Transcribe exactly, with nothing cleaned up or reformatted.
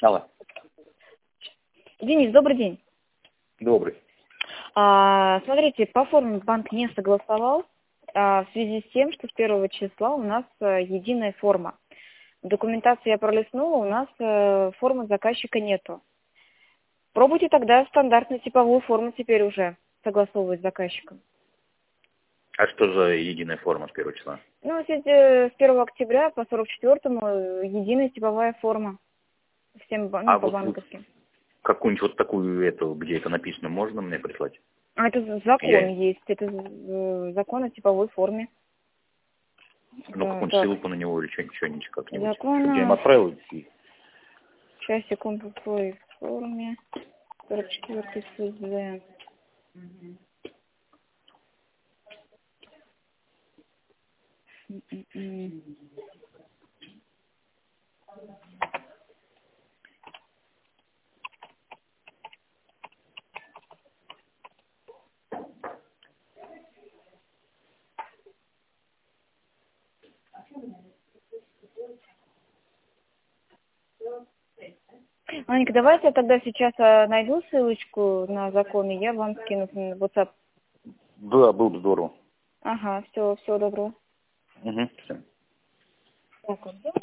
Алло. Денис, добрый день. Добрый. А, смотрите, по форме банк не согласовал а, в связи с тем, что с первого числа у нас а, единая форма. В документации я пролистнула, у нас а, формы заказчика нету. Пробуйте тогда стандартную типовую форму теперь уже согласовывать с заказчиком. А что за единая форма с первого числа? Ну, с первого октября по сорок четвёртому единая типовая форма. Всем ну, А по вот, вот банковским. какую-нибудь вот такую, эту, где это написано, можно мне прислать? А это закон Я... есть, это э, закон о типовой форме. Ну, Да, какую-нибудь так. ссылку на него или что-нибудь, что-нибудь как-нибудь. Закон Чтобы я им о... отправил. И... Сейчас, секунду, в той форме. сорок четвёртый ФЗ. М-м-м. Анечка, давайте я тогда сейчас а, найду ссылочку на закон, и я вам скину в WhatsApp. Да, было бы здорово. Ага, все, всего доброго. Угу, все. Так, вот.